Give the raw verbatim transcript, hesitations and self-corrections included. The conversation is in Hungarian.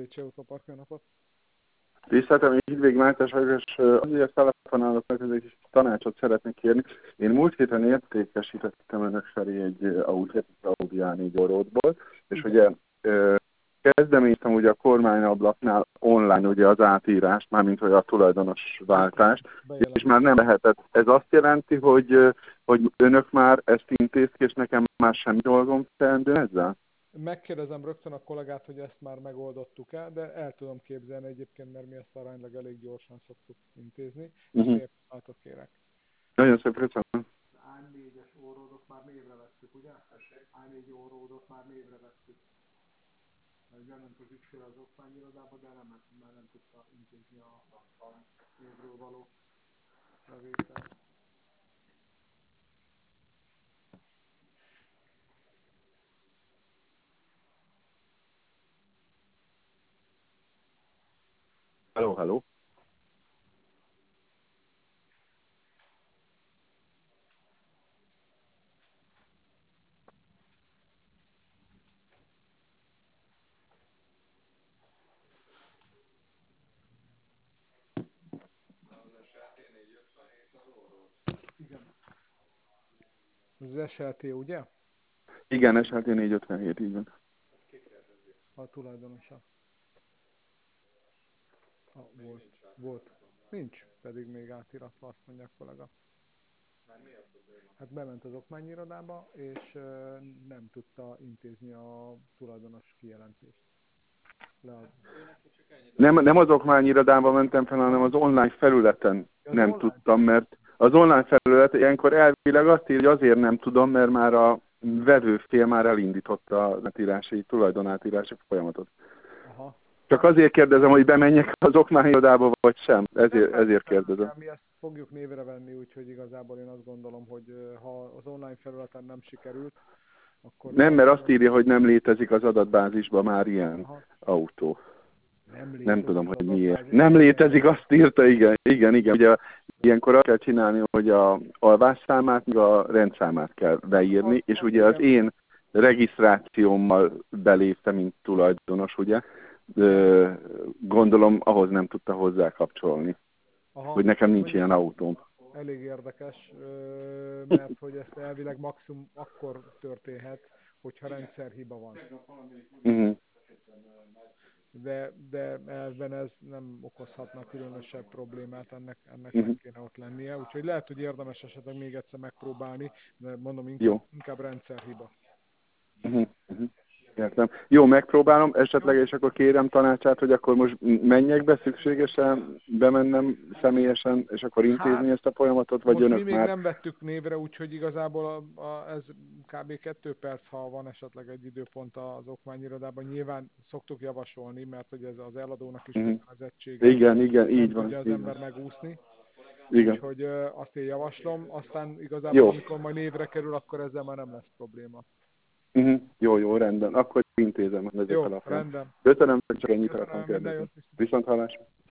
Pécsi Autópark, jó napot! Tiszteltem, én Hidvég Mátyás vagyok, és azért telefonálok, mert egy kis tanácsot szeretnék kérni. Én múlt héten értékesítettem önök felé egy autót, az Audi á négy Allroadból, és ugye kezdeményeztem ugye a kormányablaknál online ugye az átírást, mármint hogy a tulajdonos váltást, és már nem lehetett. Ez azt jelenti, hogy, hogy önök már ezt intézték, és nekem már semmi dolgom teendő ezzel? Megkérdezem rögtön a kollégát, hogy ezt már megoldottuk-e, de el tudom képzelni egyébként, mert mi ezt aránylag elég gyorsan szoktuk intézni. Uh-huh. Fél pillanatot kérek. Nagyon szép, köszönöm. á négyes Allroadot már névre vettük, ugye? á négy Allroadot már névre vettük. Mert bement az ügyfél az okmányirodába, de nem, már nem tudta intézni a névről való bevételt. Halló, halló. Igen. Az es el té, ugye? Igen, es el té négyszázötvenhét, így van. A tulajdonosa. Ah, volt. Volt. Nincs, pedig még átiratva, azt mondja a kollega. Hát bement az okmányirodába, és uh, nem tudta intézni a tulajdonos kijelentést. Lead... Nem, nem az okmányirodában mentem fel, hanem az online felületen az nem online tudtam, mert az online felület ilyenkor elvileg azt írja, hogy azért nem tudom, mert már a vevőfél már elindította az átírási, tulajdonátírási folyamatot. Aha. Csak azért kérdezem, hogy bemenjek az okmányirodába, vagy sem. Ezért, ezért kérdezem. Mi ezt fogjuk névre venni, úgyhogy igazából én azt gondolom, hogy ha az online felületen nem sikerült, akkor... Nem, mert azt írja, hogy nem létezik az adatbázisban már ilyen Aha. autó. Nem, nem tudom, hogy miért. Nem Nem létezik, azt írta, igen, igen, igen. Ugye ilyenkor azt kell csinálni, hogy a alvásszámát, meg a rendszámát kell beírni, és ugye az én regisztrációmmal beléptem, mint tulajdonos, ugye, gondolom ahhoz nem tudta hozzá kapcsolni, Aha, hogy nekem nincs ilyen autóm. Elég érdekes, mert hogy ezt elvileg maximum akkor történhet, hogyha rendszerhiba van. Uh-huh. De, de elven ez nem okozhatna különösebb problémát, ennek, ennek uh-huh. meg kéne ott lennie. Úgyhogy lehet, hogy érdemes esetleg még egyszer megpróbálni, de mondom, inkább, Jó. inkább rendszerhiba. Uh-huh. Uh-huh. Értem. Jó, megpróbálom esetleg, és akkor kérem tanácsát, hogy akkor most menjek be szükségesen, bemennem személyesen, és akkor intézni hát, ezt a folyamatot, vagy most önök mi még már... nem vettük névre, úgyhogy igazából a, a, ez kb. kettő perc, ha van esetleg egy időpont az okmányirodában. Nyilván szoktuk javasolni, mert hogy ez az eladónak is uh-huh. kötelezettsége. Igen, igen, nem így van. tudja az így ember van. megúszni. Igen. Úgyhogy uh, azt én javaslom, aztán igazából jó. amikor majd névre kerül, akkor ezzel már nem lesz probléma. Uh-huh. Jó, jó, rendben. Akkor intézem ezek Jó, alapján. rendben. Köszönöm, csak ennyit Köszönöm, akartam minden kérdezni. jót. Viszont hallásra.